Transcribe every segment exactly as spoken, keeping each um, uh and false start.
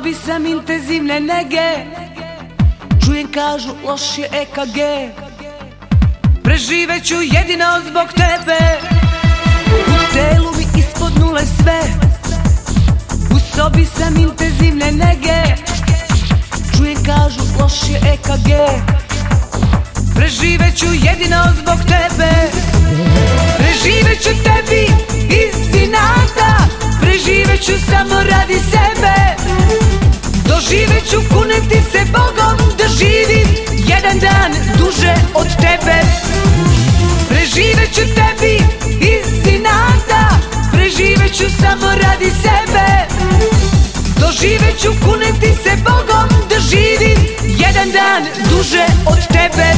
sobi sam intenzivne nege, čujem kažu loš je E K G. Preživeću jedino zbog tebe, u telu mi ispod nule sve. U sobi sam intenzivne nege, čujem kažu loš je E K G. Preživeću jedino zbog tebe, preživeću tebi iz inata, preživeću samo radi sebe. Doživeću, kunem ti se Bogom, da živim jedan dan duže od tebe. Preživeću tebi iz inata, preživeću samo radi sebe. Doživeću, kunem ti se Bogom, da živim jedan dan duže od tebe.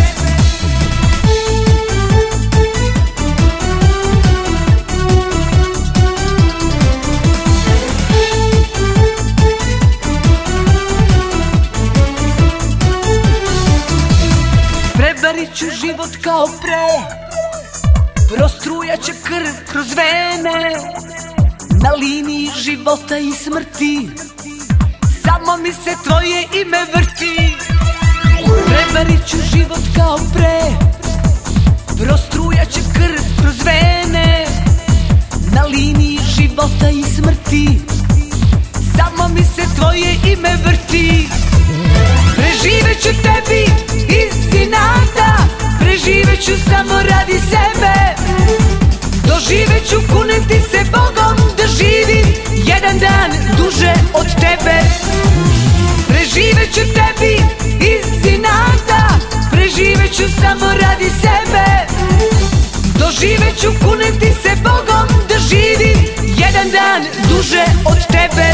Prevarit ću život kao pre, prostrujaće krv kroz vene, na liniji života i smrti samo mi se tvoje ime vrti. Prevarit ću život kao pre, prostrujaće krv kroz vene, na liniji života i smrti samo mi se tvoje ime vrti. Preživeću tebi iz inata, preživeću samo radi sebe. Doživeću, kunem ti se Bogom, da živim jedan dan duže od tebe. Preživeću tebi iz inata, preživeću samo radi sebe. Doživeću, kunem ti se Bogom, da živim jedan dan duže od tebe.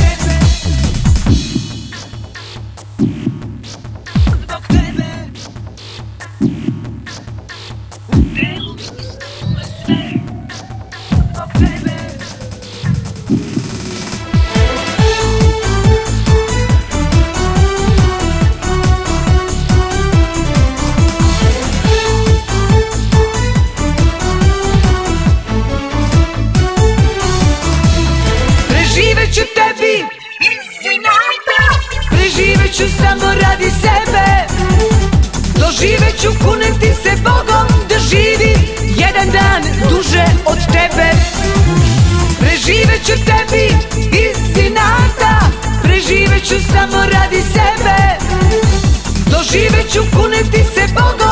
Preživeću tebi iz inata, preživeću samo radi sebe. Doživeću, kunem ti se Bogom, da živim jedan dan duže od tebe. Preživeću tebi iz inata, preživeću samo radi sebe. Doživeću, kunem ti se Bogom,